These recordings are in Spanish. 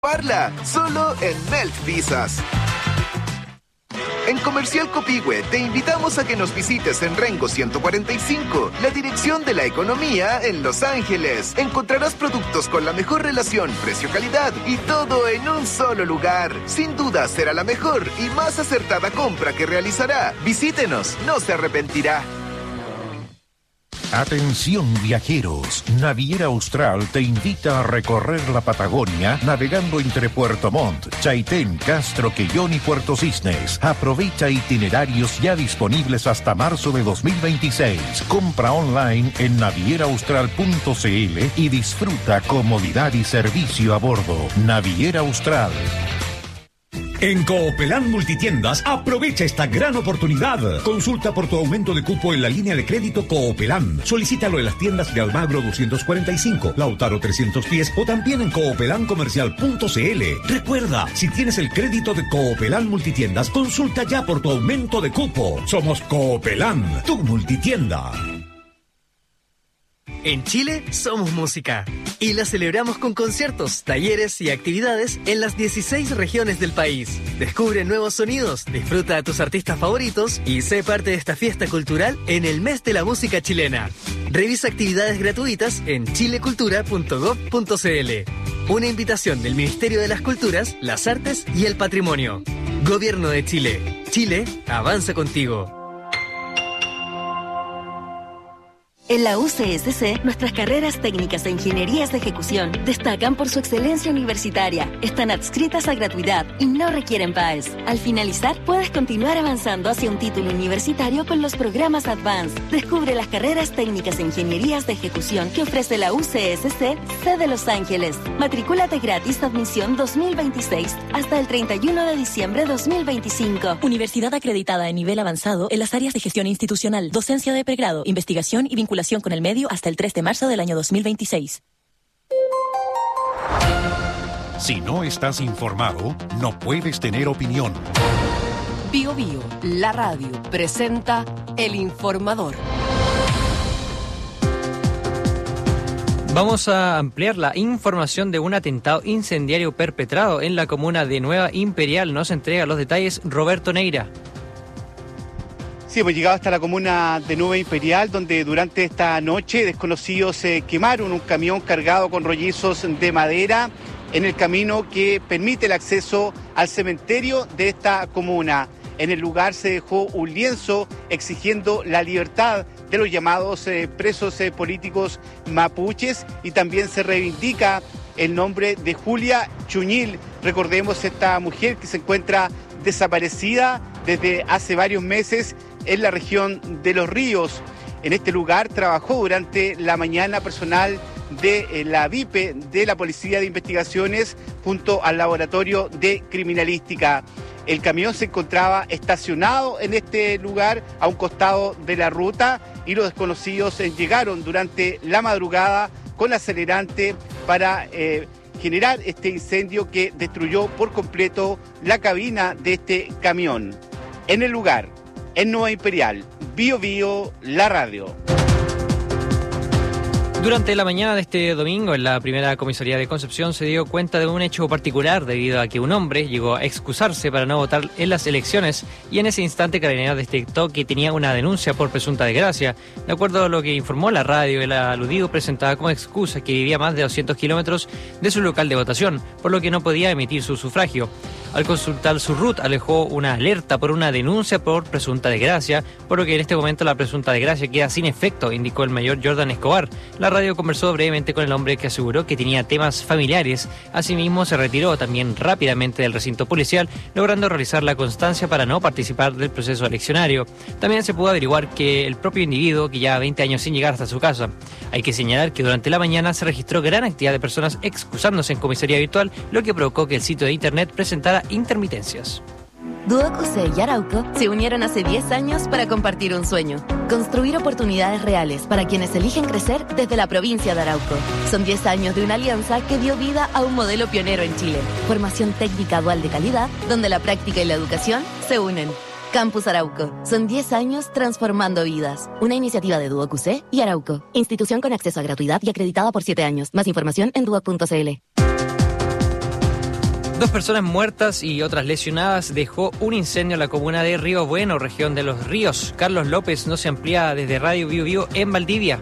Parla, solo en Melt Visas. En Comercial Copihue te invitamos a que nos visites en Rengo 145, la dirección de la economía en Los Ángeles. Encontrarás productos con la mejor relación precio-calidad y todo en un solo lugar. Sin duda será la mejor y más acertada compra que realizará. Visítenos, no se arrepentirá. Atención viajeros, Naviera Austral te invita a recorrer la Patagonia navegando entre Puerto Montt, Chaitén, Castro, Quellón y Puerto Cisnes. Aprovecha itinerarios ya disponibles hasta marzo de 2026. Compra online en navieraaustral.cl y disfruta comodidad y servicio a bordo. Naviera Austral. En Coopelán Multitiendas, aprovecha esta gran oportunidad. Consulta por tu aumento de cupo en la línea de crédito Coopelán. Solicítalo en las tiendas de Almagro 245, Lautaro 310 o también en coopelancomercial.cl. Recuerda, si tienes el crédito de Coopelán Multitiendas, consulta ya por tu aumento de cupo. Somos Coopelán, tu multitienda. En Chile somos música y la celebramos con conciertos, talleres y actividades en las 16 regiones del país. Descubre nuevos sonidos, disfruta de tus artistas favoritos y sé parte de esta fiesta cultural en el mes de la música chilena. Revisa actividades gratuitas en chilecultura.gov.cl. Una invitación del Ministerio de las Culturas, las Artes y el Patrimonio. Gobierno de Chile. Chile avanza contigo. En la UCSC, nuestras carreras técnicas e ingenierías de ejecución destacan por su excelencia universitaria, están adscritas a gratuidad y no requieren PAES. Al finalizar, puedes continuar avanzando hacia un título universitario con los programas Advanced. Descubre las carreras técnicas e ingenierías de ejecución que ofrece la UCSC, sede Los Ángeles. Matricúlate gratis de admisión 2026 hasta el 31 de diciembre 2025. Universidad acreditada en nivel avanzado en las áreas de gestión institucional, docencia de pregrado, investigación y vinculación con el medio hasta el 3 de marzo del año 2026. Si no estás informado, no puedes tener opinión. Bio Bio, la radio, presenta El Informador. Vamos a ampliar la información de un atentado incendiario perpetrado en la comuna de Nueva Imperial. Nos entrega los detalles Roberto Neira. Sí, hemos llegado hasta la comuna de Nueva Imperial, donde durante esta noche desconocidos quemaron un camión cargado con rollizos de madera en el camino que permite el acceso al cementerio de esta comuna. En el lugar se dejó un lienzo exigiendo la libertad de los llamados presos políticos mapuches y también se reivindica el nombre de Julia Chuñil. Recordemos esta mujer que se encuentra desaparecida desde hace varios meses en la región de Los Ríos. En este lugar trabajó durante la mañana personal de la VIPE de la Policía de Investigaciones junto al Laboratorio de Criminalística. El camión se encontraba estacionado en este lugar a un costado de la ruta y los desconocidos llegaron durante la madrugada con acelerante para generar este incendio que destruyó por completo la cabina de este camión. En el lugar, en Nueva Imperial, Bio Bio, la radio. Durante la mañana de este domingo, en la primera comisaría de Concepción se dio cuenta de un hecho particular debido a que un hombre llegó a excusarse para no votar en las elecciones y en ese instante Carabineros detectó que tenía una denuncia por presunta desgracia. De acuerdo a lo que informó la radio, el aludido presentaba como excusa que vivía más de 200 kilómetros de su local de votación, por lo que no podía emitir su sufragio. Al consultar su RUT, alejó una alerta por una denuncia por presunta desgracia, por lo que en este momento la presunta desgracia queda sin efecto, indicó el mayor Jordan Escobar. La radio conversó brevemente con el hombre que aseguró que tenía temas familiares. Asimismo, se retiró también rápidamente del recinto policial, logrando realizar la constancia para no participar del proceso eleccionario. También se pudo averiguar que el propio individuo, que lleva 20 años sin llegar hasta su casa. Hay que señalar que durante la mañana se registró gran actividad de personas excusándose en comisaría virtual, lo que provocó que el sitio de internet presentara intermitencias. Duoc y Arauco se unieron hace 10 años para compartir un sueño: construir oportunidades reales para quienes eligen crecer desde la provincia de Arauco. Son 10 años de una alianza que dio vida a un modelo pionero en Chile. Formación técnica dual de calidad, donde la práctica y la educación se unen. Campus Arauco. Son 10 años transformando vidas. Una iniciativa de Duoc y Arauco. Institución con acceso a gratuidad y acreditada por 7 años. Más información en duoc.cl. 2 personas muertas y otras lesionadas dejó un incendio en la comuna de Río Bueno, región de Los Ríos. Carlos López nos amplía desde Radio Bio Bio en Valdivia.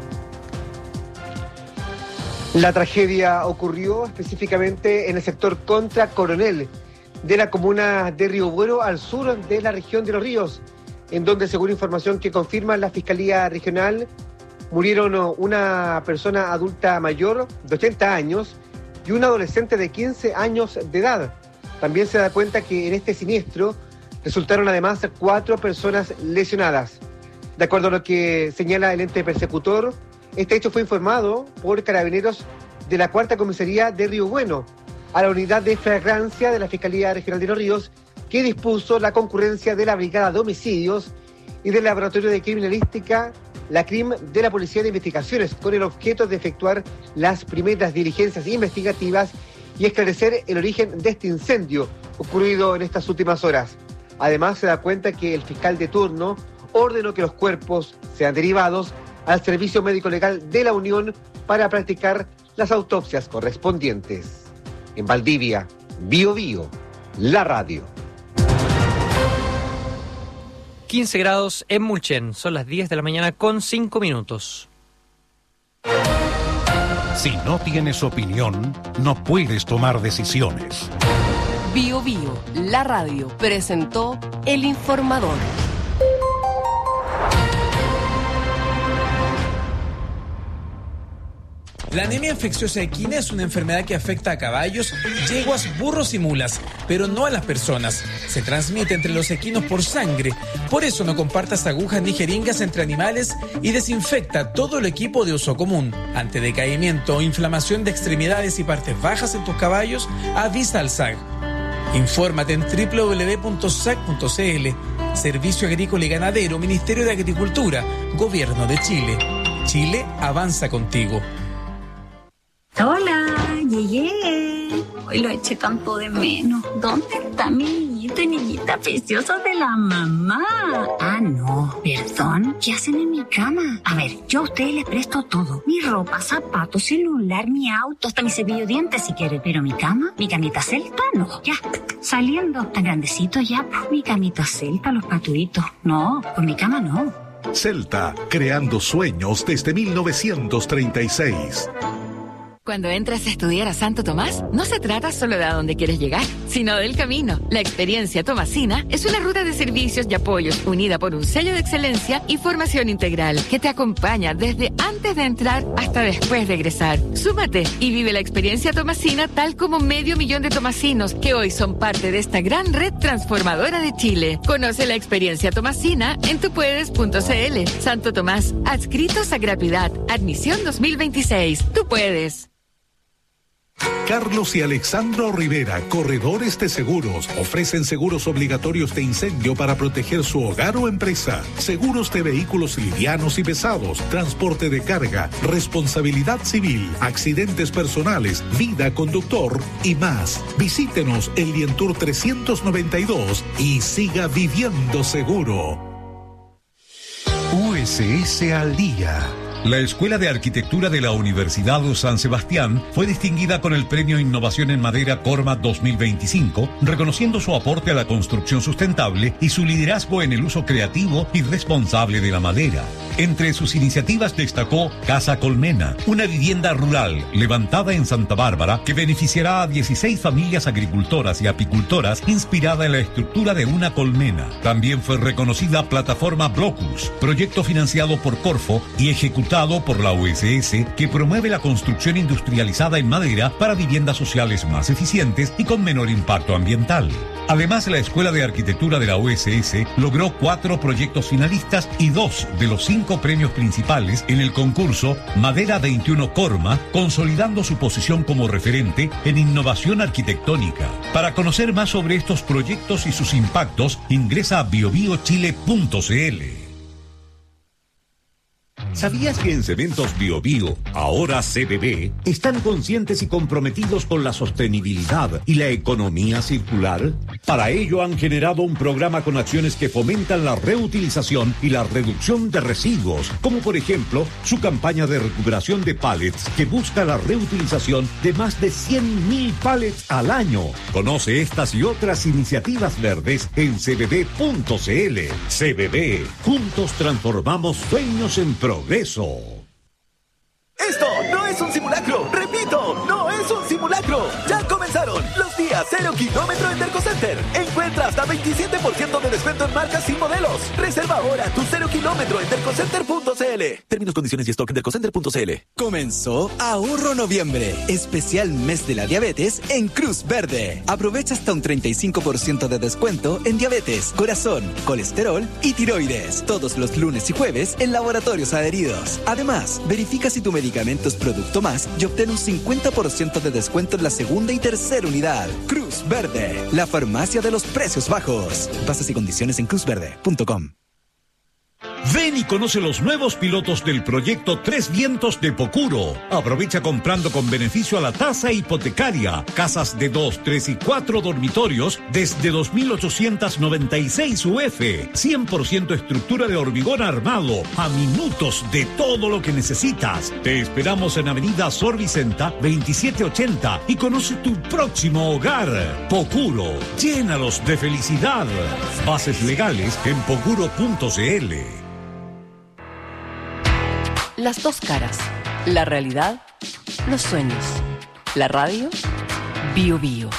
La tragedia ocurrió específicamente en el sector Contra Coronel de la comuna de Río Bueno, al sur de la región de Los Ríos, en donde, según información que confirma la Fiscalía Regional, murieron una persona adulta mayor de 80 años y un adolescente de 15 años de edad. También se da cuenta que en este siniestro resultaron además 4 personas lesionadas. De acuerdo a lo que señala el ente persecutor, este hecho fue informado por carabineros de la 4ª Comisaría de Río Bueno a la unidad de flagrancia de la Fiscalía Regional de Los Ríos, que dispuso la concurrencia de la Brigada de Homicidios y del Laboratorio de Criminalística, la CRIM, de la Policía de Investigaciones, con el objeto de efectuar las primeras diligencias investigativas y esclarecer el origen de este incendio ocurrido en estas últimas horas. Además, se da cuenta que el fiscal de turno ordenó que los cuerpos sean derivados al Servicio Médico Legal de la Unión para practicar las autopsias correspondientes. En Valdivia, Bio Bio, la radio. 15 grados en Mulchen, son las 10 de la mañana con 5 minutos. Si no tienes opinión, no puedes tomar decisiones. Bio Bio, la radio, presentó El Informador. La anemia infecciosa equina es una enfermedad que afecta a caballos, yeguas, burros y mulas, pero no a las personas. Se transmite entre los equinos por sangre. Por eso no compartas agujas ni jeringas entre animales y desinfecta todo el equipo de uso común. Ante decaimiento o inflamación de extremidades y partes bajas en tus caballos, avisa al SAG. Infórmate en www.sag.cl. Servicio Agrícola y Ganadero, Ministerio de Agricultura, Gobierno de Chile. Chile avanza contigo. Hola, llegué. Hoy lo eché tanto de menos. ¿Dónde está mi niñito y niñita preciosa de la mamá? Ah, no, perdón. ¿Qué hacen en mi cama? A ver, yo a ustedes les presto todo. Mi ropa, zapatos, celular, mi auto, hasta mi cepillo de dientes si quieren. Pero mi cama, mi camita celta, no. Ya, saliendo. Tan grandecito ya, pues mi camita celta, los patuitos. No, con mi cama no. Celta, creando sueños desde 1936. Cuando entras a estudiar a Santo Tomás, no se trata solo de a dónde quieres llegar, sino del camino. La experiencia tomasina es una ruta de servicios y apoyos unida por un sello de excelencia y formación integral que te acompaña desde antes de entrar hasta después de egresar. Súmate y vive la experiencia tomasina tal como 500.000 de tomasinos que hoy son parte de esta gran red transformadora de Chile. Conoce la experiencia tomasina en tupuedes.cl. Santo Tomás, adscritos a gratuidad. Admisión 2026. Tú puedes. Carlos y Alexandro Rivera, corredores de seguros, ofrecen seguros obligatorios de incendio para proteger su hogar o empresa, seguros de vehículos livianos y pesados, transporte de carga, responsabilidad civil, accidentes personales, vida conductor y más. Visítenos en Lientour 392 y siga viviendo seguro. USS al día. La Escuela de Arquitectura de la Universidad de San Sebastián fue distinguida con el Premio Innovación en Madera Corma 2025, reconociendo su aporte a la construcción sustentable y su liderazgo en el uso creativo y responsable de la madera. Entre sus iniciativas destacó Casa Colmena, una vivienda rural levantada en Santa Bárbara que beneficiará a 16 familias agricultoras y apicultoras inspirada en la estructura de una colmena. También fue reconocida Plataforma Blocus, proyecto financiado por Corfo y ejecutado por la USS, que promueve la construcción industrializada en madera para viviendas sociales más eficientes y con menor impacto ambiental. Además, la Escuela de Arquitectura de la USS logró 4 proyectos finalistas y 2 de los 5 premios principales en el concurso Madera 21 Corma, consolidando su posición como referente en innovación arquitectónica. Para conocer más sobre estos proyectos y sus impactos, ingresa a biobiochile.cl. ¿Sabías que en Cementos Bio Bio, ahora CBB, están conscientes y comprometidos con la sostenibilidad y la economía circular? Para ello han generado un programa con acciones que fomentan la reutilización y la reducción de residuos, como por ejemplo su campaña de recuperación de pallets que busca la reutilización de más de 100.000 pallets al año. Conoce estas y otras iniciativas verdes en cbb.cl. CBB, juntos transformamos sueños en progreso. Esto no es un simulacro, repito, no es un simulacro. Ya comenzaron los días 0 kilómetro en Dercocenter. Encuentra hasta 27% de descuento en marcas y modelos. Reserva ahora tu 0 kilómetro en dercocenter.cl. Términos, condiciones y stock en dercocenter.cl. Comenzó Ahorro Noviembre, especial mes de la diabetes en Cruz Verde. Aprovecha hasta un 35% de descuento en diabetes, corazón, colesterol y tiroides. Todos los lunes y jueves en laboratorios adheridos. Además, verifica si tu medicamento es Producto Más y obtén un 50% de descuento en la segunda y tercera unidad. Cruz Verde, la farmacia de los precios bajos. Bases y condiciones en cruzverde.com. Ven y conoce los nuevos pilotos del proyecto Tres Vientos de Pocuro. Aprovecha comprando con beneficio a la tasa hipotecaria. Casas de 2, 3 y 4 dormitorios desde 2.896 UF. 100% estructura de hormigón armado. A minutos de todo lo que necesitas. Te esperamos en Avenida Sor Vicenta 2780 y conoce tu próximo hogar. Pocuro, llénalos de felicidad. Bases legales en pocuro.cl. Las dos caras, la realidad, los sueños, la radio, Bio Bio.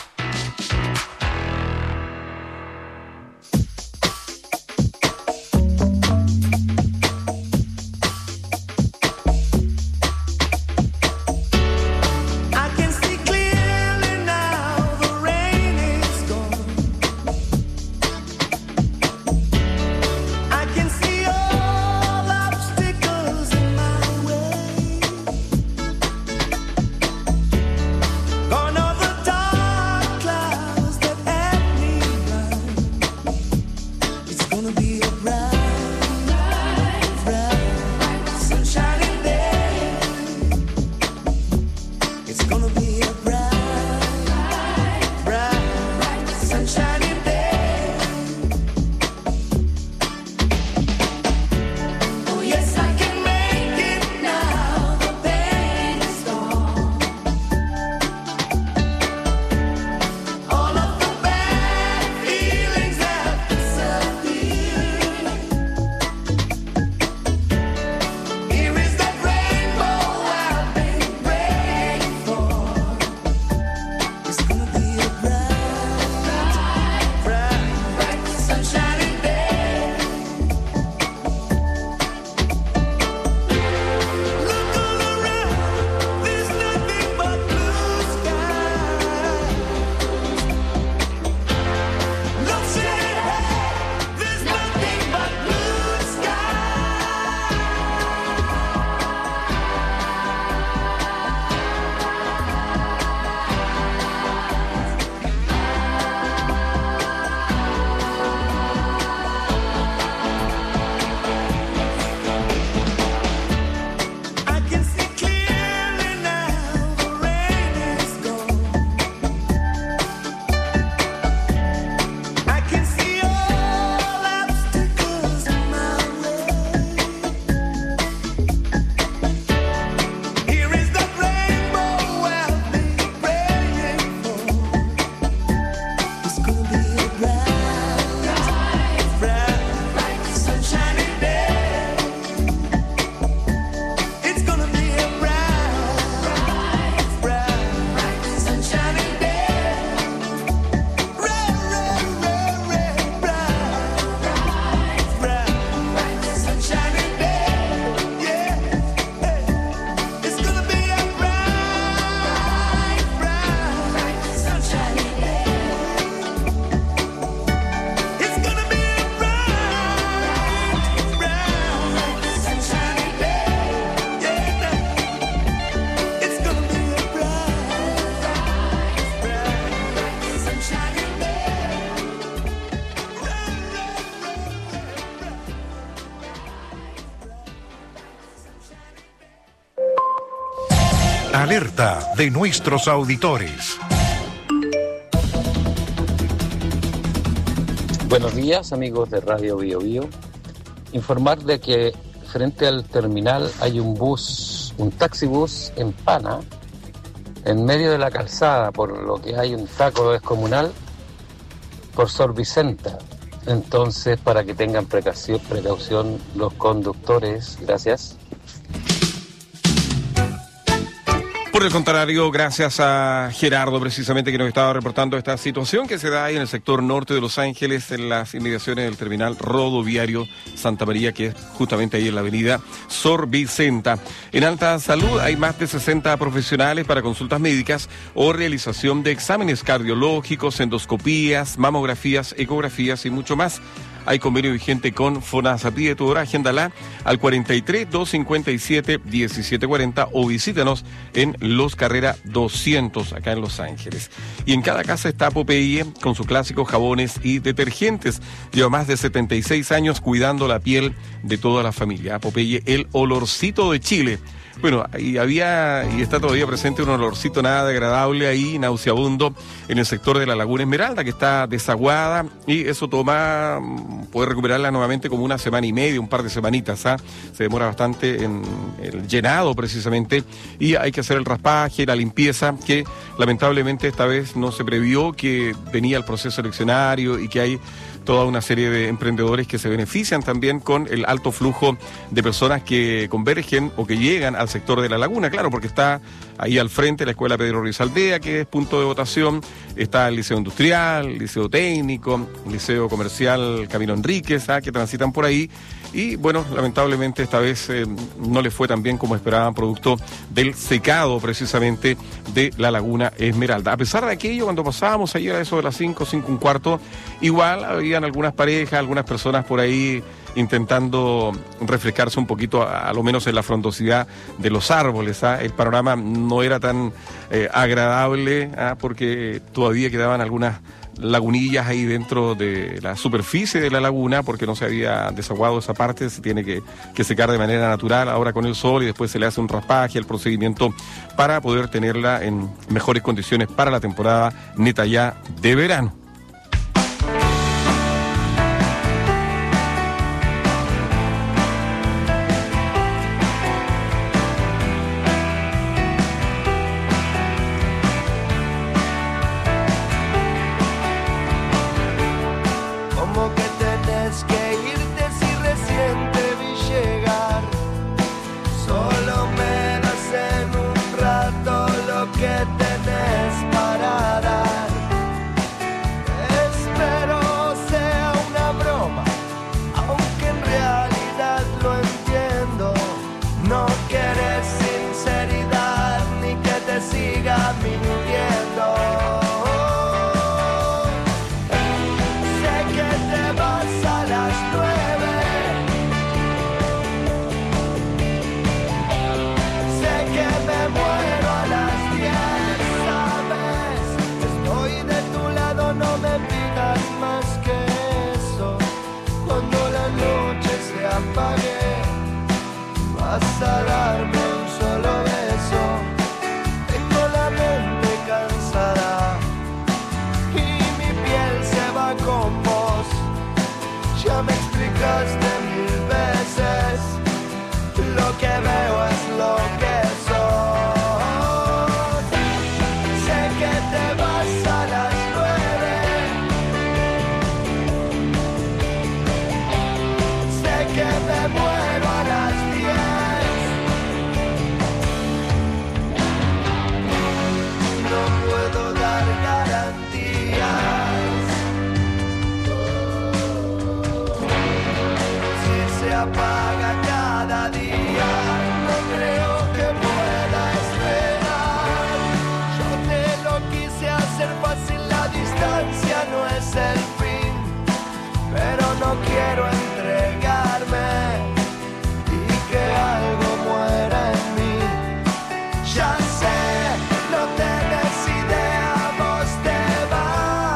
Alerta de nuestros auditores. Buenos días, amigos de Radio Bio Bio. Informar de que frente al terminal hay un taxibús en Pana, en medio de la calzada, por lo que hay un taco descomunal por Sor Vicenta. Entonces, para que tengan precaución los conductores. Gracias. Por el contrario, gracias a Gerardo, precisamente, que nos estaba reportando esta situación que se da ahí en el sector norte de Los Ángeles, en las inmediaciones del terminal rodoviario Santa María, que es justamente ahí en la avenida Sor Vicenta. En Alta Salud hay más de 60 profesionales para consultas médicas o realización de exámenes cardiológicos, endoscopías, mamografías, ecografías y mucho más. Hay convenio vigente con FONASA. Pide tu hora, agéndala al 43-257-1740 o visítanos en Los Carrera 200, acá en Los Ángeles. Y en cada casa está Popeye con sus clásicos jabones y detergentes. Lleva más de 76 años cuidando la piel de toda la familia. Popeye, el olorcito de Chile. Bueno, y está todavía presente un olorcito nada de agradable ahí, nauseabundo, en el sector de la Laguna Esmeralda, que está desaguada, y eso puede recuperarla nuevamente como una semana y media, un par de semanitas, ¿ah? Se demora bastante en el llenado, precisamente, y hay que hacer el raspaje, la limpieza, que lamentablemente esta vez no se previó, que venía el proceso eleccionario y que hay toda una serie de emprendedores que se benefician también con el alto flujo de personas que convergen o que llegan al sector de la laguna, claro, porque está ahí al frente la Escuela Pedro Ruiz Aldea, que es punto de votación, está el Liceo Industrial, el Liceo Técnico, el Liceo Comercial Camilo Enríquez, que transitan por ahí, y bueno, lamentablemente esta vez no les fue tan bien como esperaban, producto del secado precisamente de la Laguna Esmeralda. A pesar de aquello, cuando pasábamos ayer a eso de las 5:15, igual habían algunas parejas, algunas personas por ahí intentando refrescarse un poquito, a lo menos en la frondosidad de los árboles. El panorama no era tan agradable, porque todavía quedaban algunas lagunillas ahí dentro de la superficie de la laguna, porque no se había desaguado esa parte, se tiene que secar de manera natural ahora con el sol, y después se le hace un raspaje, el procedimiento para poder tenerla en mejores condiciones para la temporada neta ya de verano.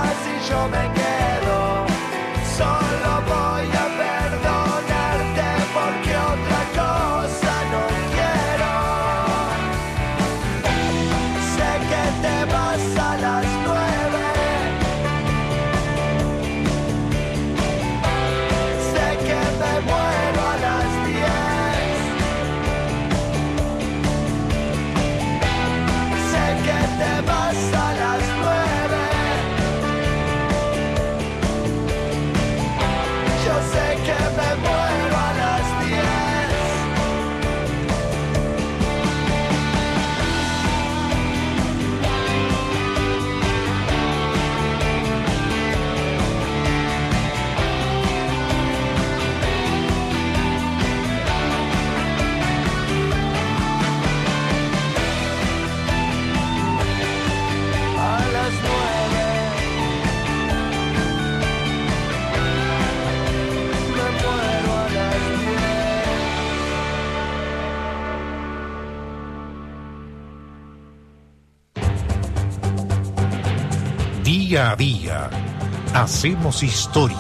Solo voy a perdonarte Día a día, hacemos historia.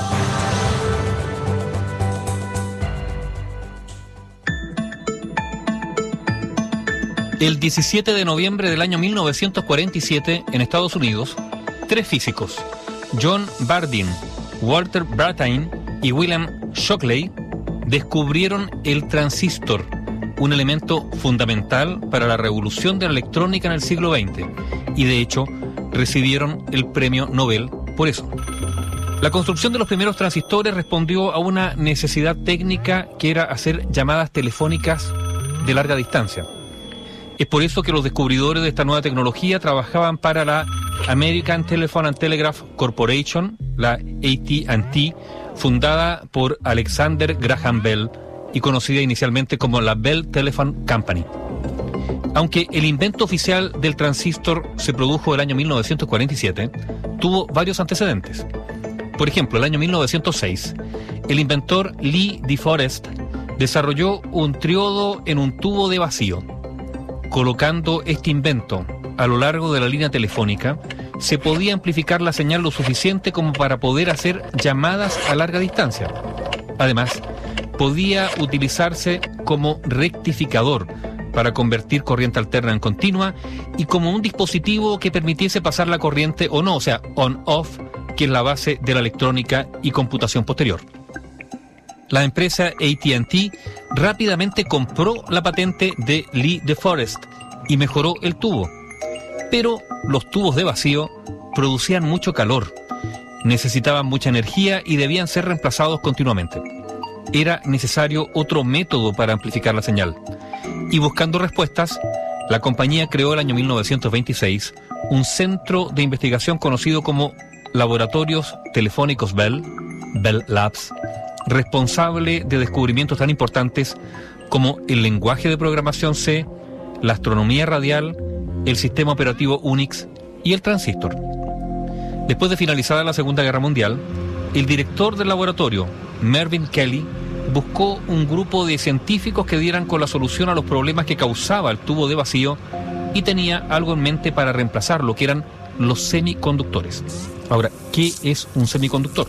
El 17 de noviembre del año 1947, en Estados Unidos, 3 físicos, John Bardeen, Walter Brattain y William Shockley, descubrieron el transistor, un elemento fundamental para la revolución de la electrónica en el siglo XX, y de hecho recibieron el premio Nobel por eso. La construcción de los primeros transistores respondió a una necesidad técnica que era hacer llamadas telefónicas de larga distancia. Es por eso que los descubridores de esta nueva tecnología trabajaban para la American Telephone and Telegraph Corporation, la AT&T, fundada por Alexander Graham Bell y conocida inicialmente como la Bell Telephone Company. Aunque el invento oficial del transistor se produjo el año 1947, tuvo varios antecedentes. Por ejemplo, el año 1906, el inventor Lee De Forest desarrolló un triodo en un tubo de vacío. Colocando este invento a lo largo de la línea telefónica, se podía amplificar la señal lo suficiente como para poder hacer llamadas a larga distancia. Además, podía utilizarse como rectificador para convertir corriente alterna en continua y como un dispositivo que permitiese pasar la corriente o no, o sea, on-off, que es la base de la electrónica y computación posterior. La empresa AT&T rápidamente compró la patente de Lee De Forest y mejoró el tubo. Pero los tubos de vacío producían mucho calor, necesitaban mucha energía y debían ser reemplazados continuamente. Era necesario otro método para amplificar la señal. Y buscando respuestas, la compañía creó el año 1926 un centro de investigación conocido como Laboratorios Telefónicos Bell, Bell Labs, responsable de descubrimientos tan importantes como el lenguaje de programación C, la astronomía radial, el sistema operativo Unix y el transistor. Después de finalizada la Segunda Guerra Mundial, el director del laboratorio, Mervyn Kelly, buscó un grupo de científicos que dieran con la solución a los problemas que causaba el tubo de vacío y tenía algo en mente para reemplazarlo, que eran los semiconductores. Ahora, ¿qué es un semiconductor?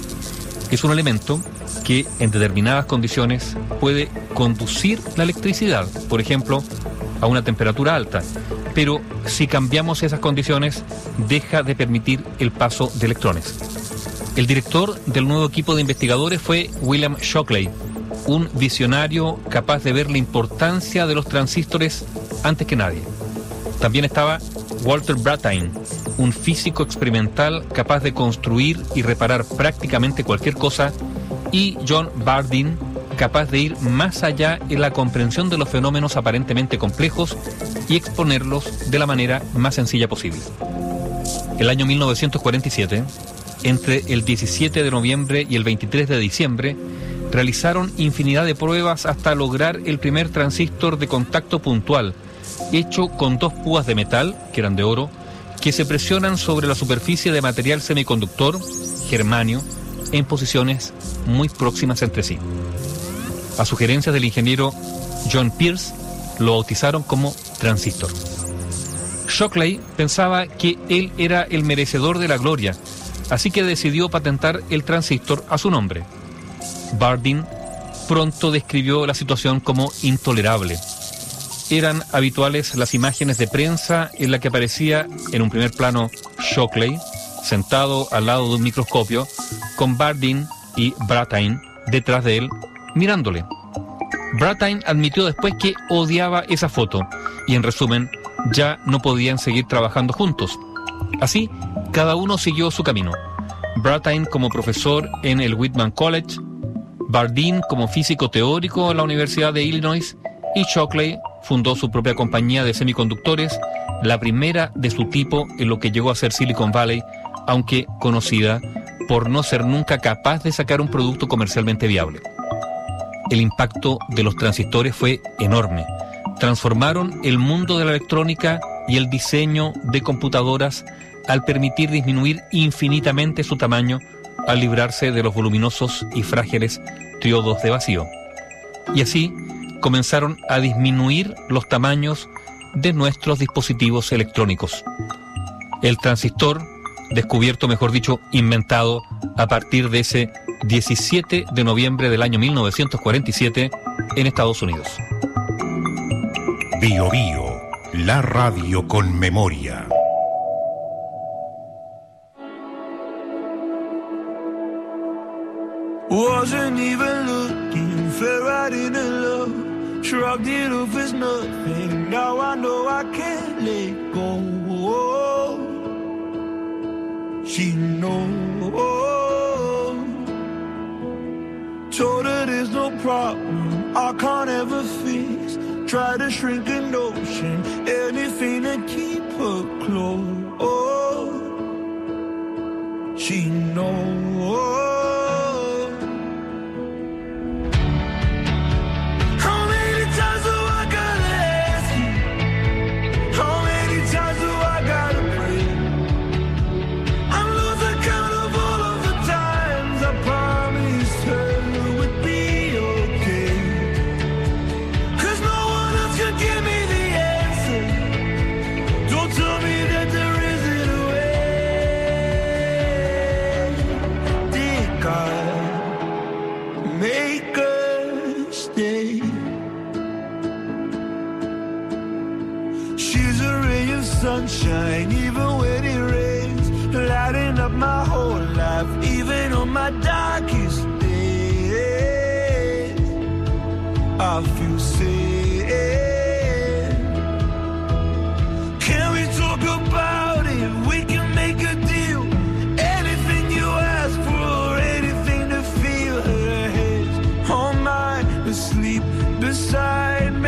Es un elemento que en determinadas condiciones puede conducir la electricidad, por ejemplo, a una temperatura alta, pero si cambiamos esas condiciones, deja de permitir el paso de electrones. El director del nuevo equipo de investigadores fue William Shockley, un visionario capaz de ver la importancia de los transistores antes que nadie. También estaba Walter Brattain, un físico experimental capaz de construir y reparar prácticamente cualquier cosa, y John Bardeen, capaz de ir más allá en la comprensión de los fenómenos aparentemente complejos y exponerlos de la manera más sencilla posible. El año 1947, entre el 17 de noviembre y el 23 de diciembre, realizaron infinidad de pruebas hasta lograr el primer transistor de contacto puntual, hecho con 2 púas de metal, que eran de oro, que se presionan sobre la superficie de material semiconductor, germanio, en posiciones muy próximas entre sí. A sugerencias del ingeniero John Pierce, lo bautizaron como transistor. Shockley pensaba que él era el merecedor de la gloria, así que decidió patentar el transistor a su nombre. Bardeen pronto describió la situación como intolerable. Eran habituales las imágenes de prensa en la que aparecía en un primer plano Shockley, sentado al lado de un microscopio, con Bardeen y Brattain detrás de él, mirándole. Brattain admitió después que odiaba esa foto y, en resumen, ya no podían seguir trabajando juntos. Así, cada uno siguió su camino. Brattain como profesor en el Whitman College, Bardeen como físico teórico en la Universidad de Illinois, y Shockley fundó su propia compañía de semiconductores, la primera de su tipo en lo que llegó a ser Silicon Valley, aunque conocida por no ser nunca capaz de sacar un producto comercialmente viable. El impacto de los transistores fue enorme. Transformaron el mundo de la electrónica y el diseño de computadoras al permitir disminuir infinitamente su tamaño al librarse de los voluminosos y frágiles triodos de vacío. Y así comenzaron a disminuir los tamaños de nuestros dispositivos electrónicos. El transistor descubierto, mejor dicho, inventado a partir de ese 17 de noviembre del año 1947 en Estados Unidos. Bio Bio, la radio con memoria. Wasn't even looking, fell right into love. Shrugged it off as nothing. Now I know I can't let go. She knows. Told her there's no problem I can't ever fix. Try to shrink an ocean, anything to keep her close. She knows. Sunshine, even when it rains, lighting up my whole life, even on my darkest days. I feel safe. Can we talk about it? We can make a deal. Anything you ask for, anything to feel. Her head's on mine, asleep beside me.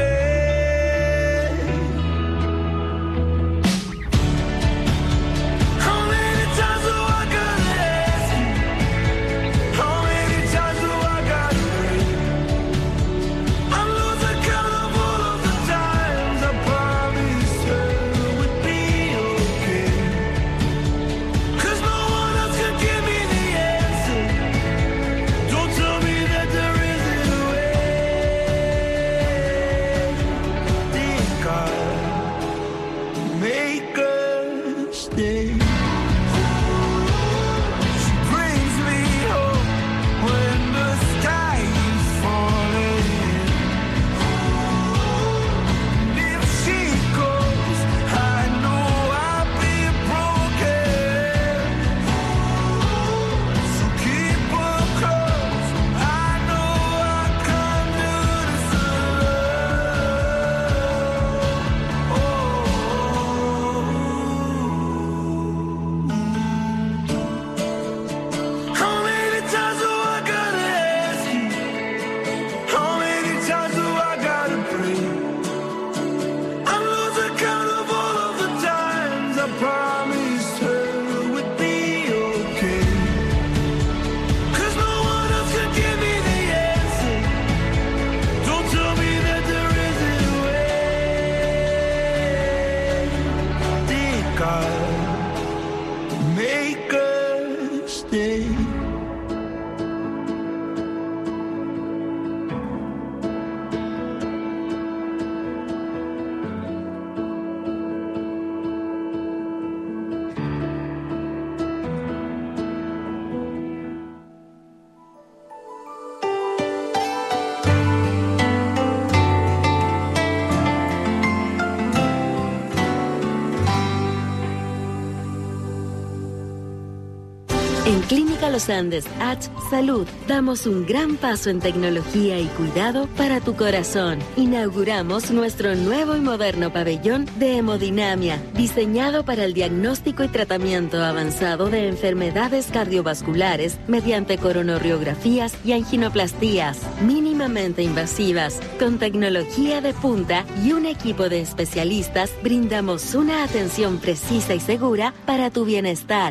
En Clínica Los Andes, H Salud, damos un gran paso en tecnología y cuidado para tu corazón. Inauguramos nuestro nuevo y moderno pabellón de hemodinamia, diseñado para el diagnóstico y tratamiento avanzado de enfermedades cardiovasculares mediante coronariografías y anginoplastías mínimamente invasivas. Con tecnología de punta y un equipo de especialistas, brindamos una atención precisa y segura para tu bienestar.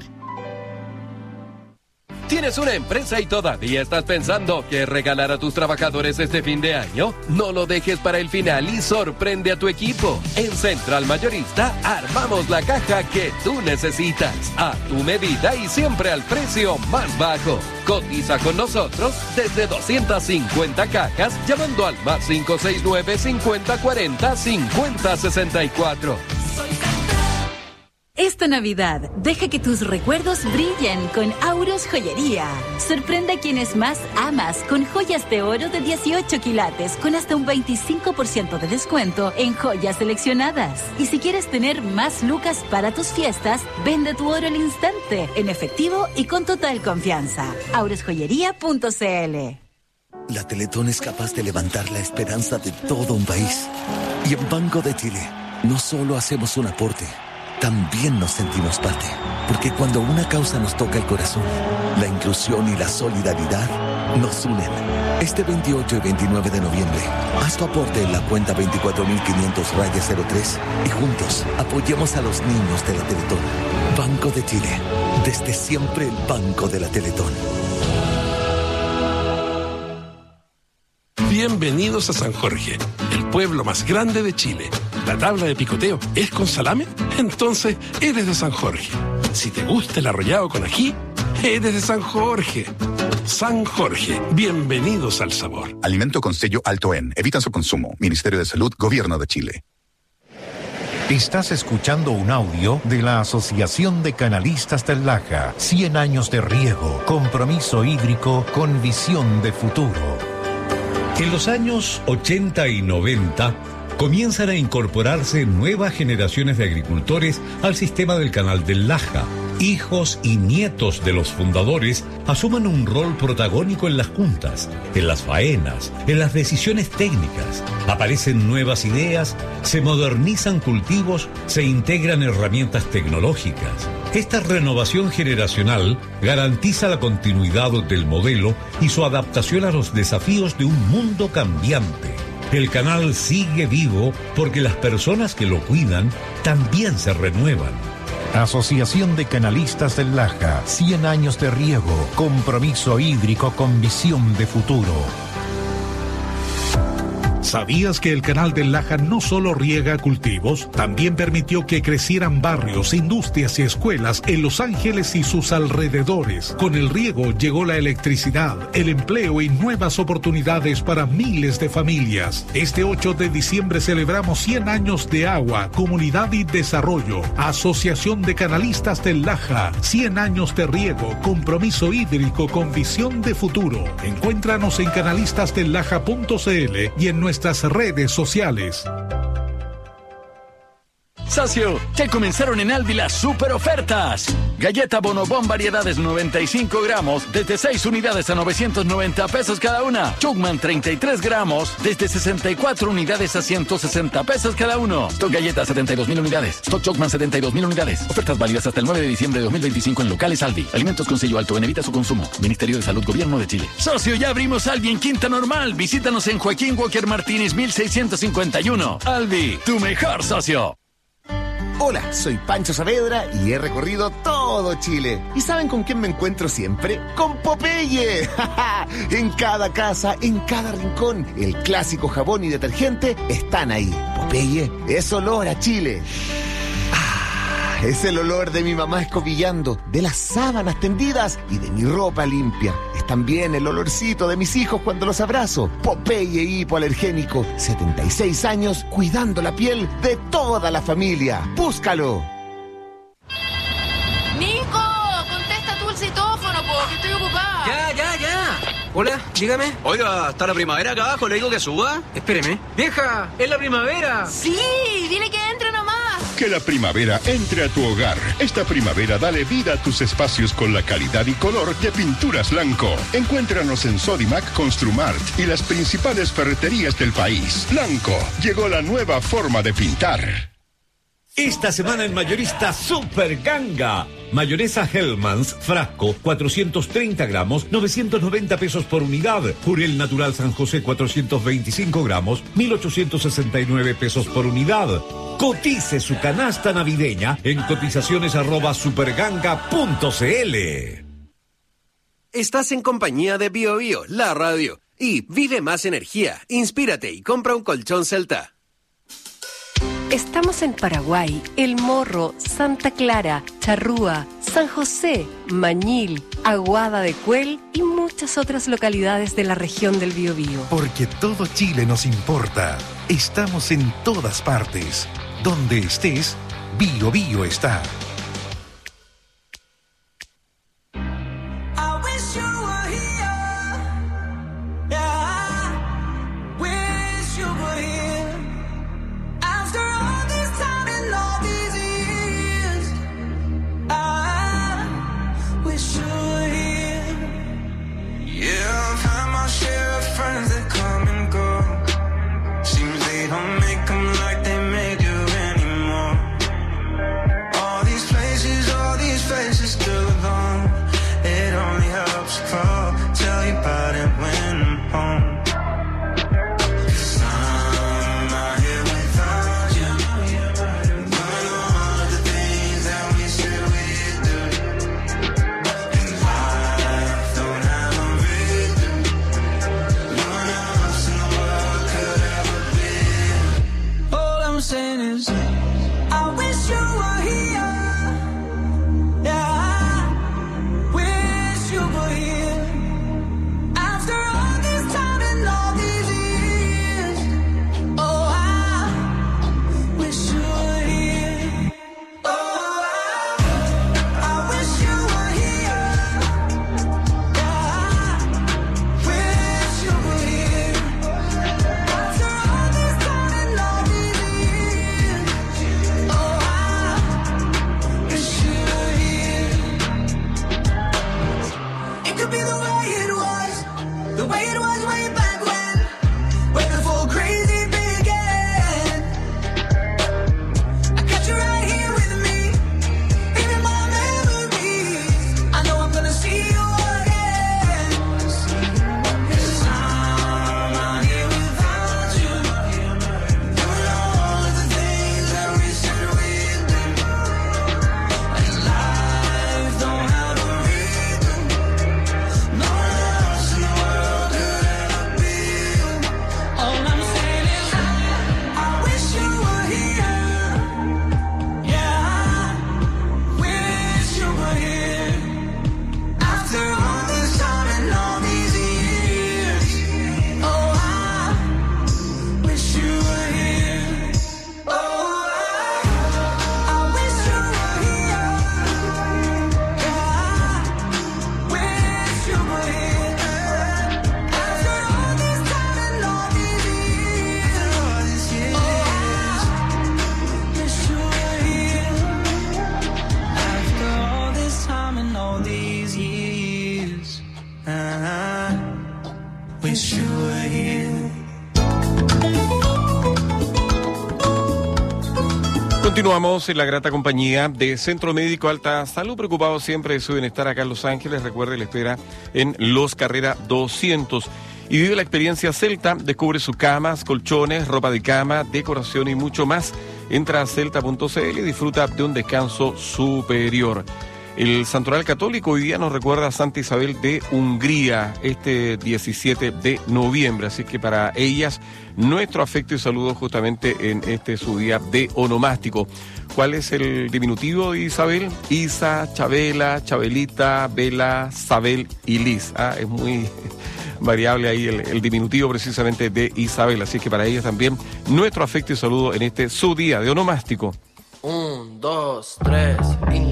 ¿Tienes una empresa y todavía estás pensando qué regalar a tus trabajadores este fin de año? No lo dejes para el final y sorprende a tu equipo. En Central Mayorista armamos la caja que tú necesitas, a tu medida y siempre al precio más bajo. Cotiza con nosotros desde 250 cajas llamando al más 569-5040-5064. Esta Navidad, deja que tus recuerdos brillen con Auros Joyería. Sorprende a quienes más amas con joyas de oro de 18 quilates con hasta un 25% de descuento en joyas seleccionadas. Y si quieres tener más lucas para tus fiestas, vende tu oro al instante, en efectivo y con total confianza. aurosjoyería.cl. La Teletón es capaz de levantar la esperanza de todo un país. Y en Banco de Chile, no solo hacemos un aporte, también nos sentimos parte, porque cuando una causa nos toca el corazón, la inclusión y la solidaridad nos unen. Este 28 y 29 de noviembre, haz tu aporte en la cuenta 24.500-03 y juntos apoyemos a los niños de la Teletón. Banco de Chile, desde siempre el Banco de la Teletón. Bienvenidos a San Jorge, el pueblo más grande de Chile. ¿La tabla de picoteo es con salame? Entonces eres de San Jorge. Si te gusta el arrollado con ají, eres de San Jorge. San Jorge, bienvenidos al sabor. Alimento con sello alto en. Evita su consumo. Ministerio de Salud, Gobierno de Chile. Estás escuchando un audio de la Asociación de Canalistas del Laja. 100 años de riego, compromiso hídrico con visión de futuro. En los años 80 y 90 comienzan a incorporarse nuevas generaciones de agricultores al sistema del Canal del Laja. Hijos y nietos de los fundadores asumen un rol protagónico en las juntas, en las faenas, en las decisiones técnicas. Aparecen nuevas ideas, se modernizan cultivos, se integran herramientas tecnológicas. Esta renovación generacional garantiza la continuidad del modelo y su adaptación a los desafíos de un mundo cambiante. El canal sigue vivo porque las personas que lo cuidan también se renuevan. Asociación de Canalistas del Laja, 100 años de riego, compromiso hídrico con visión de futuro. ¿Sabías que el Canal del Laja no solo riega cultivos, también permitió que crecieran barrios, industrias y escuelas en Los Ángeles y sus alrededores? Con el riego llegó la electricidad, el empleo y nuevas oportunidades para miles de familias. Este 8 de diciembre celebramos 100 años de agua, comunidad y desarrollo. Asociación de Canalistas del Laja, 100 años de riego, compromiso hídrico con visión de futuro. Encuéntranos en canalistasdellaja.cl y en nuestras redes sociales. Socio, ya comenzaron en Aldi las super ofertas. Galleta Bonobón variedades 95 gramos desde 6 unidades a 990 pesos cada una. Chugman 33 gramos desde 64 unidades a 160 pesos cada uno. Stock Galleta 72.000 unidades. Stock Chugman 72.000 unidades. Ofertas válidas hasta el 9 de diciembre de 2025 en locales Aldi. Alimentos con sello alto en evita su consumo. Ministerio de Salud, Gobierno de Chile. Socio, ya abrimos Aldi en Quinta Normal. Visítanos en Joaquín Walker Martínez 1651. Aldi, tu mejor socio. Hola, soy Pancho Saavedra y he recorrido todo Chile. ¿Y saben con quién me encuentro siempre? ¡Con Popeye! En cada casa, en cada rincón, el clásico jabón y detergente están ahí. Popeye es olor a Chile. Es el olor de mi mamá escobillando, de las sábanas tendidas y de mi ropa limpia. Es también el olorcito de mis hijos cuando los abrazo. Popeye hipoalergénico, 76 años cuidando la piel de toda la familia. ¡Búscalo! ¡Nico! Contesta tú el citófono, que estoy ocupada. Ya. Hola, dígame. Oiga, ¿está la primavera acá abajo? ¿Le digo que suba? Espéreme. ¡Vieja! ¡Es la primavera! Sí, dile que entre nomás. Que la primavera entre a tu hogar. Esta primavera dale vida a tus espacios con la calidad y color de Pinturas Blanco. Encuéntranos en Sodimac, Construmart y las principales ferreterías del país. Blanco, llegó la nueva forma de pintar. Esta semana en Mayorista Super Ganga. Mayonesa Hellmann's, frasco, 430 gramos, 990 pesos por unidad. Purel Natural San José, 425 gramos, 1.869 pesos por unidad. Cotice su canasta navideña en cotizaciones@superganga.cl. Estás en compañía de BioBio, la radio. Y vive más energía, inspírate y compra un colchón Celta. Estamos en Paraguay, El Morro, Santa Clara, Charrúa, San José, Mañil, Aguada de Cuel y muchas otras localidades de la región del Biobío. Porque todo Chile nos importa. Estamos en todas partes. Donde estés, BioBío está. wish you were here. Yeah, I've had my share of friends that come and go. Seems they don't make them like they made you anymore. All these faces still alone. It only helps call. Tell you about it when I'm home. Saying is, I wish you were here. Yeah, I wish you were here. After all this time and all these years, oh, I wish you were here. Oh, I wish you were here. Yeah, I wish you were here. After all this time and all these the way it was way back when the full crazy began. I got you right here with me, in my memories. I know I'm gonna see you again. 'Cause I'm not here without you, doing all of the things that we said we'd do. And life don't have a rhythm, no one else in the world could ever be you. All I'm saying is I wish you were here. Yeah, I wish you were here. After all this time and all these years, oh, I wish you were here. Oh, I wish you were here. Yeah, I wish you were here. After all this time and all these years, oh, I wish you were here. After all this time and all these years, I wish you were here. Continuamos en la grata compañía de Centro Médico Alta Salud, preocupado siempre de su bienestar acá en Los Ángeles. Recuerde, le espera en Los Carrera 200. Y vive la experiencia Celta, descubre sus camas, colchones, ropa de cama, decoración y mucho más. Entra a celta.cl y disfruta de un descanso superior. El Santoral Católico hoy día nos recuerda a Santa Isabel de Hungría, este 17 de noviembre. Así que para ellas, nuestro afecto y saludo justamente en este su día de onomástico. ¿Cuál es el diminutivo de Isabel? Isa, Chabela, Chabelita, Bela, Sabel y Liz. Es muy variable ahí el diminutivo precisamente de Isabel. Así que para ellas también, nuestro afecto y saludo en este su día de onomástico. 1, 2, 3 y...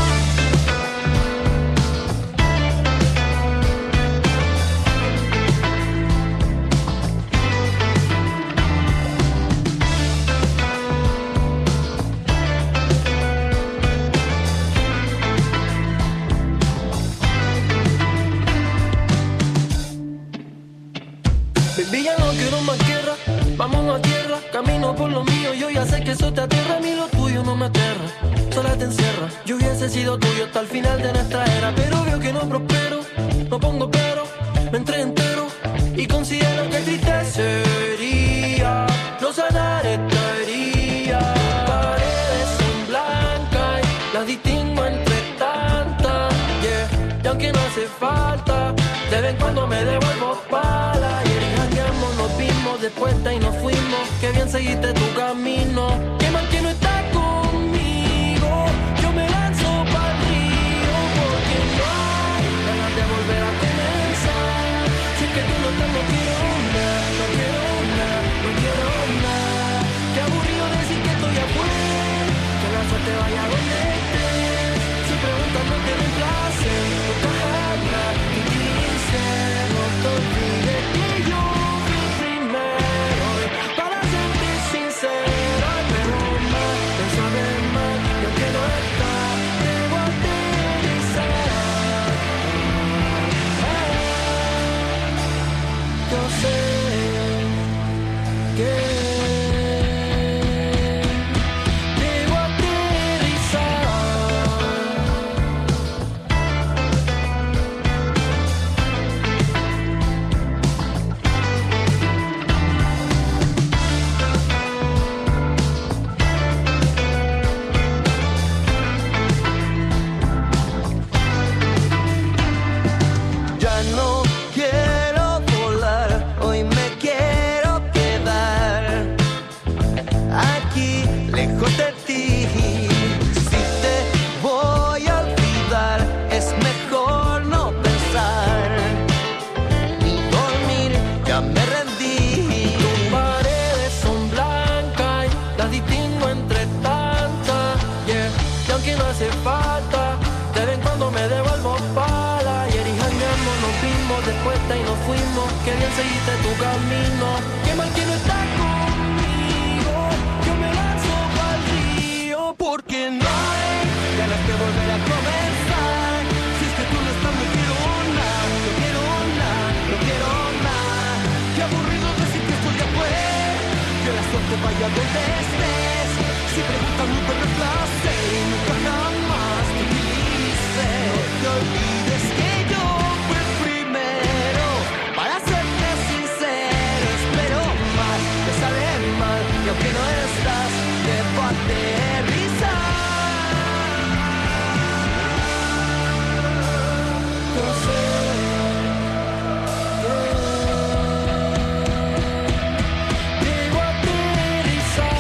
Baby, ya no quiero más guerra, vámonos a tierra. Camino por lo mío, yo ya sé que eso te aterra. A mí lo tuyo no me aterra, sola te encierra. Yo hubiese sido tuyo hasta el final de nuestra era, pero veo que no prospero, no pongo pero, me entré entero y considero que triste sería no sanar esta herida. Paredes son blancas y las distingo entre tantas, yeah. Y aunque no hace falta, de vez en cuando me devuelvo pala. Y jangueamos, nos vimos, después y nos fuimos. Que bien seguiste tu camino. Que mal que no estás conmigo, yo me lanzo pa'l río. Porque no hay ganas de volver a comenzar. Si es que tú no estás, no quiero nada, no quiero nada, no quiero nada. Qué aburrido decir que estoy afuera, que la suerte vaya donde estés. Si preguntas no te reemplacen, nunca jamás te dicen. No te olvides que yo fui primero. Y para serte sincero, pero más sé que debo aterrizar. Ya no quiero volar, hoy me quiero quedar aquí, lejos de ti. Si te voy a olvidar, es mejor no pensar ni dormir, ya me rendí. Tus paredes son blancas y las distingo entre tantas, yeah. Y aunque no hace falta, de vez en cuando me devuelvo pala. Ayer y jangueamos, nos vimos, después y nos fuimos. Que bien seguiste tu camino. Qué mal que no estás conmigo. Yo me lanzo pa'l río, porque no hay ganas de volver a comenzar. Si es que tú no estás, no quiero nada, no quiero nada, no quiero nada. Qué aburrido decir que esto ya fue. Que la suerte vaya donde estés. Si preguntan nunca reemplace y nunca jamás te utilice. No te olvides que yo fui el primero. Para serte sincero, espero más, te sale mal. Y aunque no estás, debo aterrizar. Yo sé que debo aterrizar.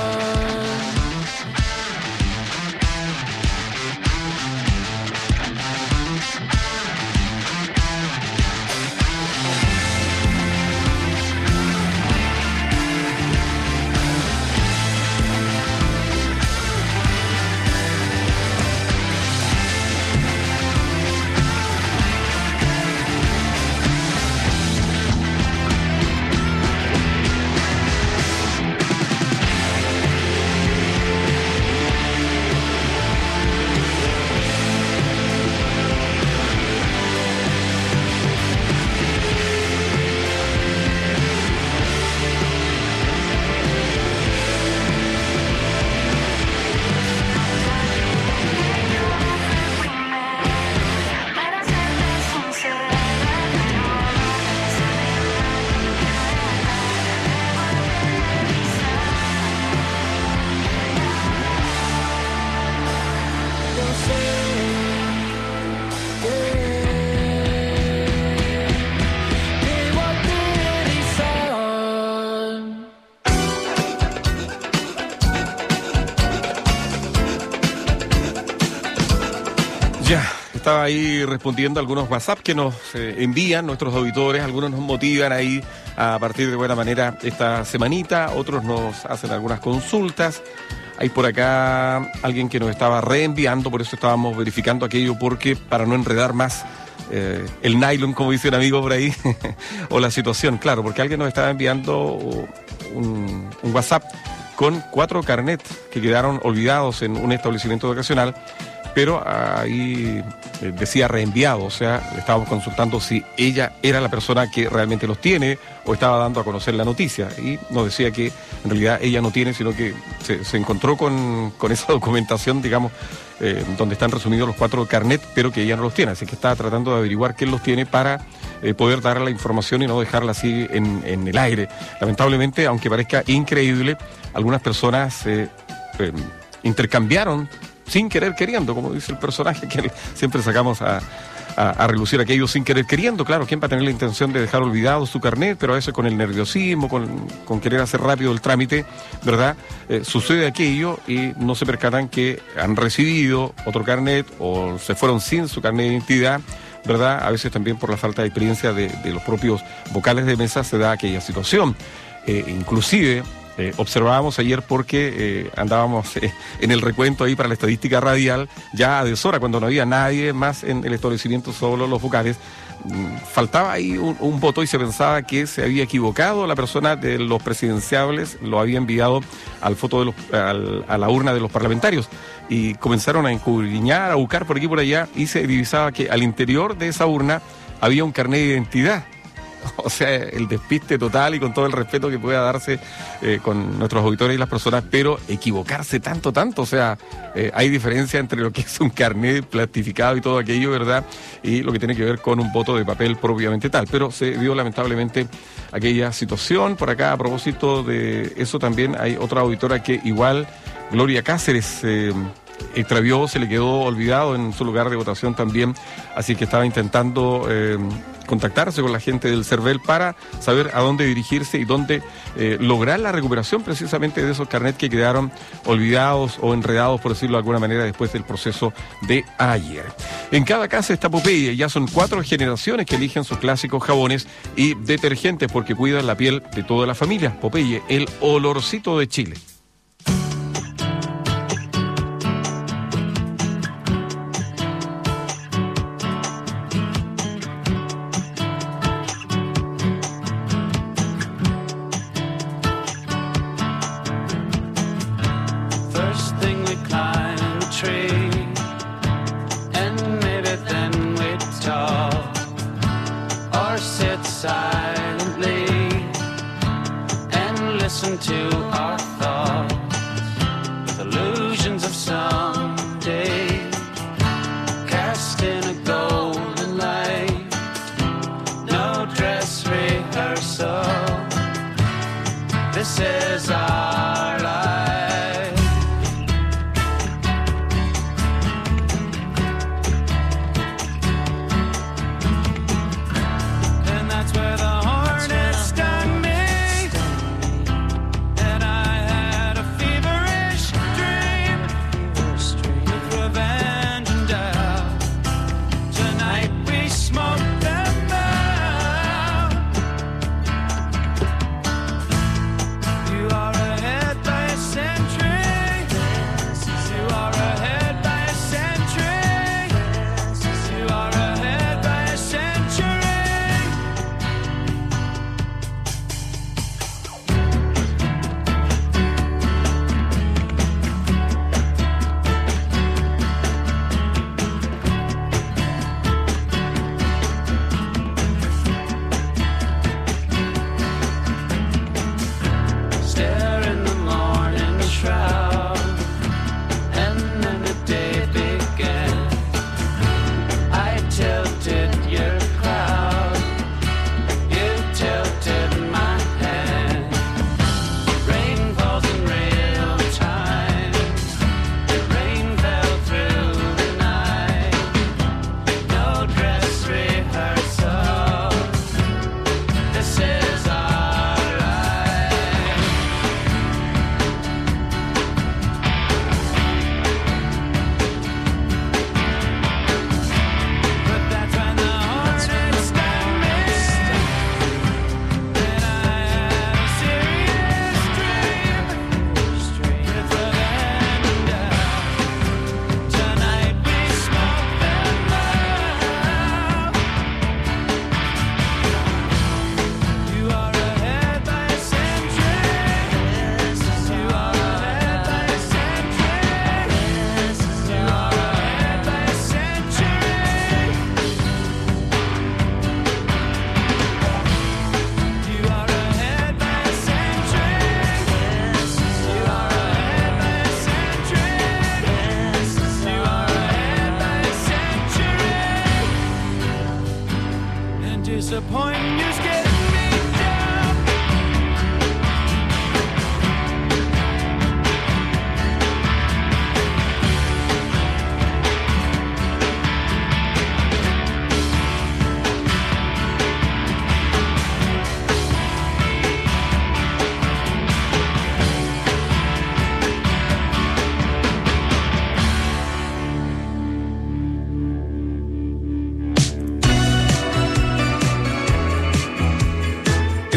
Ya, estaba ahí respondiendo algunos WhatsApp que nos envían nuestros auditores. Algunos nos motivan ahí a partir de buena manera esta semanita. Otros nos hacen algunas consultas. Hay por acá alguien que nos estaba reenviando, por eso estábamos verificando aquello, porque para no enredar más el nylon, como dice un amigo por ahí, o la situación, claro, porque alguien nos estaba enviando un WhatsApp con 4 carnets que quedaron olvidados en un establecimiento educacional, pero ahí decía reenviado, o sea, le estábamos consultando si ella era la persona que realmente los tiene o estaba dando a conocer la noticia, y nos decía que en realidad ella no tiene, sino que se encontró con esa documentación, digamos, donde están resumidos los 4 carnets, pero que ella no los tiene, así que estaba tratando de averiguar quién los tiene para poder dar la información y no dejarla así en el aire. Lamentablemente, aunque parezca increíble, algunas personas intercambiaron sin querer queriendo, como dice el personaje que siempre sacamos a relucir aquello sin querer queriendo. Claro, ¿quién va a tener la intención de dejar olvidado su carnet? Pero a veces con el nerviosismo, con querer hacer rápido el trámite, ¿verdad? Sucede aquello y no se percatan que han recibido otro carnet o se fueron sin su carnet de identidad, ¿verdad? A veces también por la falta de experiencia de los propios vocales de mesa se da aquella situación. Inclusive observábamos ayer, porque andábamos en el recuento ahí para la estadística radial, ya a deshora, cuando no había nadie más en el establecimiento, solo los vocales, faltaba ahí un voto y se pensaba que se había equivocado la persona de los presidenciables, lo había enviado al foto a la urna de los parlamentarios, y comenzaron a escudriñar, a buscar por aquí y por allá, y se divisaba que al interior de esa urna había un carnet de identidad. O sea, el despiste total y con todo el respeto que pueda darse con nuestros auditores y las personas, pero equivocarse tanto, o sea, hay diferencia entre lo que es un carnet plastificado y todo aquello, ¿verdad? Y lo que tiene que ver con un voto de papel propiamente tal. Pero se dio lamentablemente aquella situación. Por acá, a propósito de eso, también hay otra auditora que igual, Gloria Cáceres, extravió, se le quedó olvidado en su lugar de votación también, así que estaba intentando contactarse con la gente del CERVEL para saber a dónde dirigirse y dónde lograr la recuperación precisamente de esos carnets que quedaron olvidados o enredados, por decirlo de alguna manera, después del proceso de ayer. En cada casa está Popeye, ya son 4 generaciones que eligen sus clásicos jabones y detergentes porque cuidan la piel de toda la familia. Popeye, el olorcito de Chile.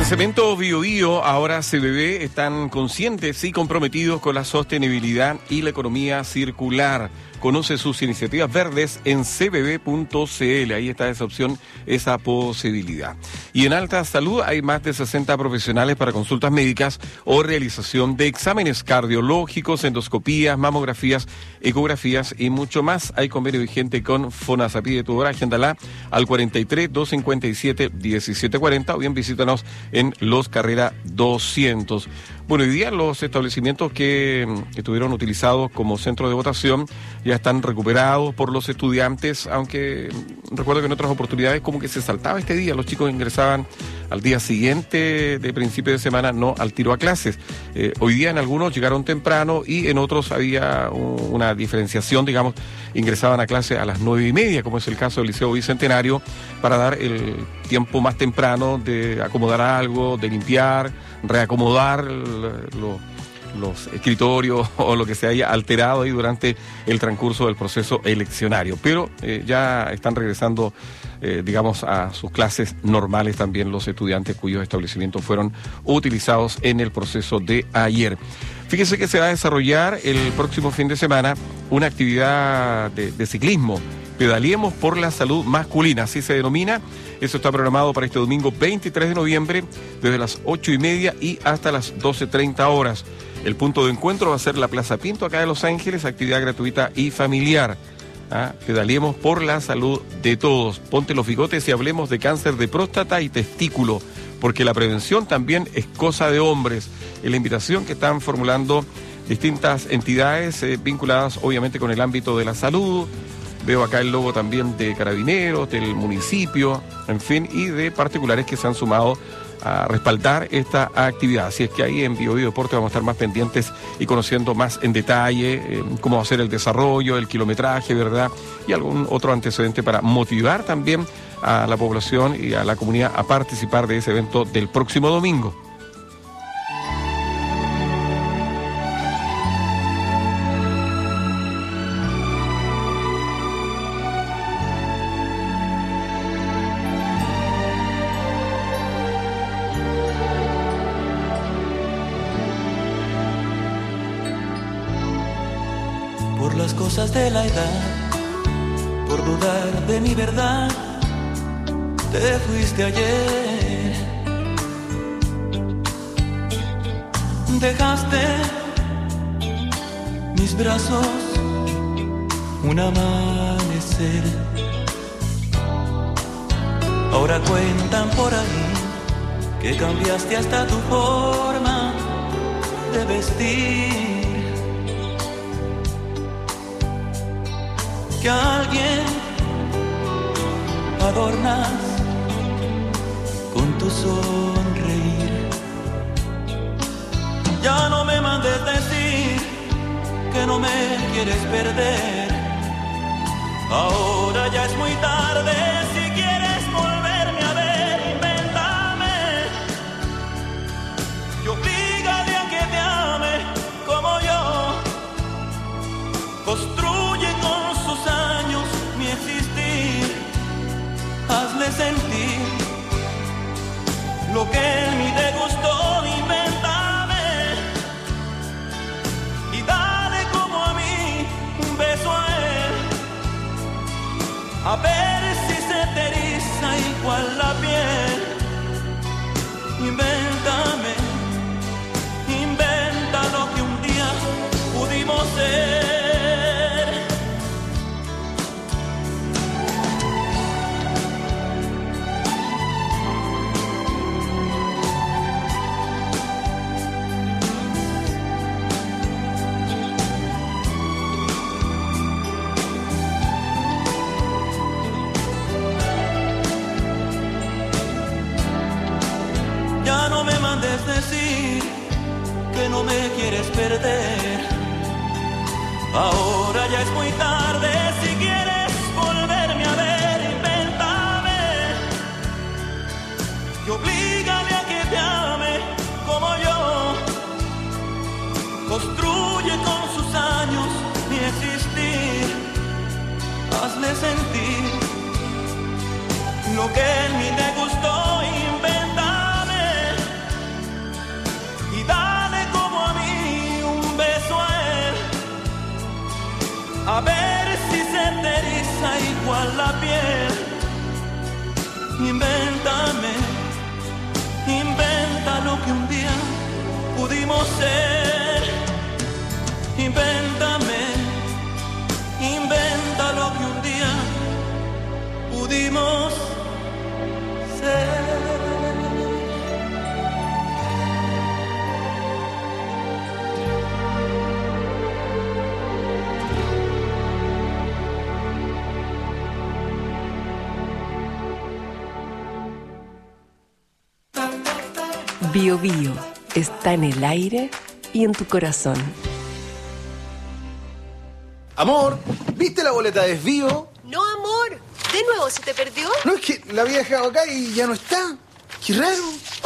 Cemento Bio Bio, ahora CBB, están conscientes y comprometidos con la sostenibilidad y la economía circular. Conoce sus iniciativas verdes en cbb.cl. Ahí está esa opción, esa posibilidad. Y en Alta Salud hay más de 60 profesionales para consultas médicas o realización de exámenes cardiológicos, endoscopías, mamografías, ecografías y mucho más. Hay convenio vigente con FONASA. Pide tu hora, agéndala al 43-257-1740 o bien visítanos en Los Carrera 200. Bueno, hoy día los establecimientos que estuvieron utilizados como centro de votación ya están recuperados por los estudiantes, aunque recuerdo que en otras oportunidades como que se saltaba este día, los chicos ingresaban al día siguiente de principio de semana, no al tiro a clases. Hoy día en algunos llegaron temprano y en otros había una diferenciación, digamos, ingresaban a clase a las 9:30, como es el caso del Liceo Bicentenario, para dar el tiempo más temprano de acomodar algo, de limpiar, reacomodar los escritorios o lo que se haya alterado ahí durante el transcurso del proceso eleccionario. Pero ya están regresando, digamos, a sus clases normales también los estudiantes cuyos establecimientos fueron utilizados en el proceso de ayer. Fíjese que se va a desarrollar el próximo fin de semana una actividad de ciclismo. Pedaleemos por la salud masculina, así se denomina. Eso está programado para este domingo 23 de noviembre, desde las 8:30 y hasta las 12:30 horas. El punto de encuentro va a ser la Plaza Pinto, acá de Los Ángeles, actividad gratuita y familiar. Pedaleemos por la salud de todos. Ponte los bigotes y hablemos de cáncer de próstata y testículo, porque la prevención también es cosa de hombres. Es la invitación que están formulando distintas entidades vinculadas obviamente con el ámbito de la salud. Veo acá el logo también de Carabineros, del municipio, en fin, y de particulares que se han sumado a respaldar esta actividad. Así es que ahí en Bio Bio Deporte vamos a estar más pendientes y conociendo más en detalle cómo va a ser el desarrollo, el kilometraje, ¿verdad? Y algún otro antecedente para motivar también a la población y a la comunidad a participar de ese evento del próximo domingo. Cosas de la edad, por dudar de mi verdad, te fuiste ayer. Dejaste mis brazos un amanecer. Ahora cuentan por ahí que cambiaste hasta tu forma de vestir. Que a alguien adornas con tu sonreír. Ya no me mandes decir que no me quieres perder. Ahora ya es muy tarde. Si quieres volverme a ver, invéntame y oblígale a que te ame como yo. Construye con sus años mi existir. Hazle sentir lo que en mí te gustó. Invéntame y dale como a mí un beso a él. A ver si se te eriza igual la piel. Invéntame, inventa lo que un día pudimos ser. Ya no me mandes decir que no me quieres perder. Ahora ya es muy tarde. Si quieres volverme a ver, invéntame y oblígame a que te ame como yo. Construye con sus años mi existir. Hazle sentir lo que en mí te gustó. Invéntame besa igual la piel. Invéntame, inventa lo que un día pudimos ser. Invéntame, inventa lo que un día pudimos ser. Bio Bio está en el aire y en tu corazón. Amor, ¿viste la boleta de desvío? No, amor. ¿De nuevo se te perdió? No, es que la había dejado acá y ya no está. Qué raro.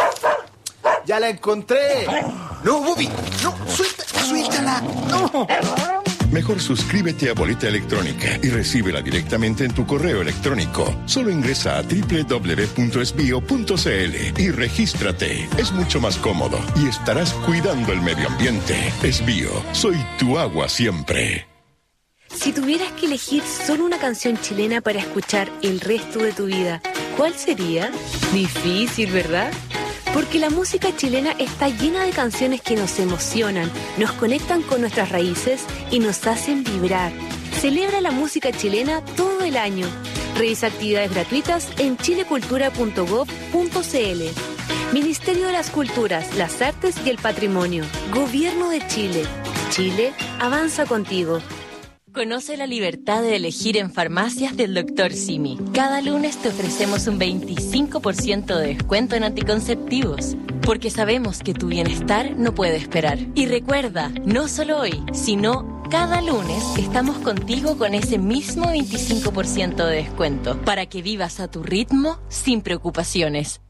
Ya la encontré. No, Bobby, no, suéltala. No. Mejor suscríbete a Boleta Electrónica y recíbela directamente en tu correo electrónico. Solo ingresa a www.esbio.cl y regístrate. Es mucho más cómodo y estarás cuidando el medio ambiente. Esbio, soy tu agua siempre. Si tuvieras que elegir solo una canción chilena para escuchar el resto de tu vida, ¿cuál sería? Difícil, ¿verdad? Porque la música chilena está llena de canciones que nos emocionan, nos conectan con nuestras raíces y nos hacen vibrar. Celebra la música chilena todo el año. Revisa actividades gratuitas en chilecultura.gov.cl. Ministerio de las Culturas, las Artes y el Patrimonio. Gobierno de Chile. Chile avanza contigo. Conoce la libertad de elegir en farmacias del Dr. Simi. Cada lunes te ofrecemos un 25% de descuento en anticonceptivos, porque sabemos que tu bienestar no puede esperar. Y recuerda, no solo hoy, sino cada lunes estamos contigo con ese mismo 25% de descuento, para que vivas a tu ritmo sin preocupaciones.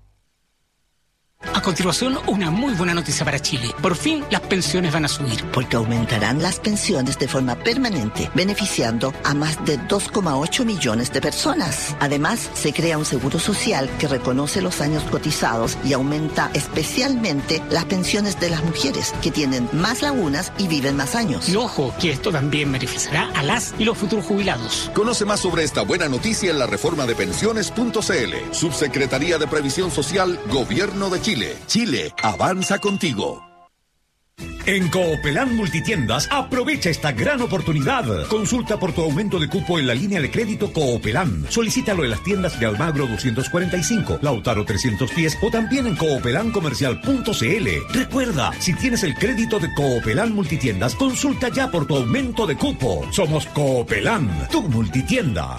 A continuación, una muy buena noticia para Chile. Por fin, las pensiones van a subir. Porque aumentarán las pensiones de forma permanente, beneficiando a más de 2,8 millones de personas. Además, se crea un seguro social que reconoce los años cotizados y aumenta especialmente las pensiones de las mujeres, que tienen más lagunas y viven más años. Y ojo, que esto también beneficiará a las y los futuros jubilados. Conoce más sobre esta buena noticia en la reforma de pensiones.cl. Subsecretaría de Previsión Social, Gobierno de Chile. Chile, avanza contigo. En Coopelán Multitiendas, aprovecha esta gran oportunidad. Consulta por tu aumento de cupo en la línea de crédito Coopelán. Solicítalo en las tiendas de Almagro 245, Lautaro 310 o también en coopelancomercial.cl. Recuerda, si tienes el crédito de Coopelán Multitiendas, consulta ya por tu aumento de cupo. Somos Coopelán, tu multitienda.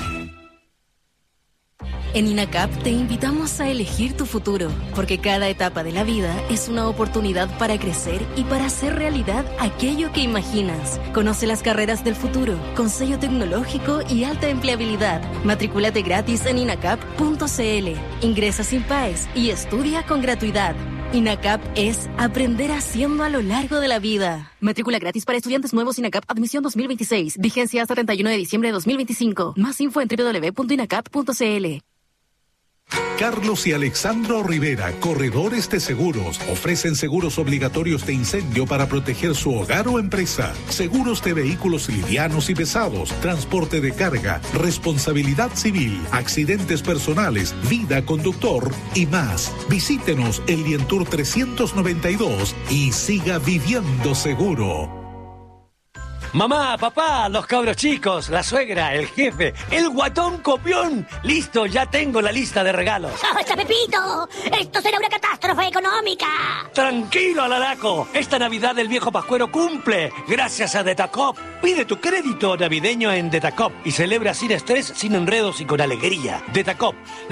En INACAP te invitamos a elegir tu futuro, porque cada etapa de la vida es una oportunidad para crecer y para hacer realidad aquello que imaginas. Conoce las carreras del futuro, con sello tecnológico y alta empleabilidad. Matrículate gratis en inacap.cl. Ingresa sin PAES y estudia con gratuidad. INACAP es aprender haciendo a lo largo de la vida. Matrícula gratis para estudiantes nuevos INACAP Admisión 2026. Vigencia hasta 31 de diciembre de 2025. Más info en www.inacap.cl. Carlos y Alexandro Rivera, Corredores de Seguros, ofrecen seguros obligatorios de incendio para proteger su hogar o empresa, seguros de vehículos livianos y pesados, transporte de carga, responsabilidad civil, accidentes personales, vida conductor y más. Visítenos en Lientour 392 y siga viviendo seguro. Mamá, papá, los cabros chicos, la suegra, el jefe, el guatón copión. Listo, ya tengo la lista de regalos. ¡Basta, Pepito! ¡Esto será una catástrofe económica! Tranquilo, Alaraco. Esta Navidad el viejo Pascuero cumple. Gracias a Detacop. Pide tu crédito navideño en Detacop y celebra sin estrés, sin enredos y con alegría. Detacop.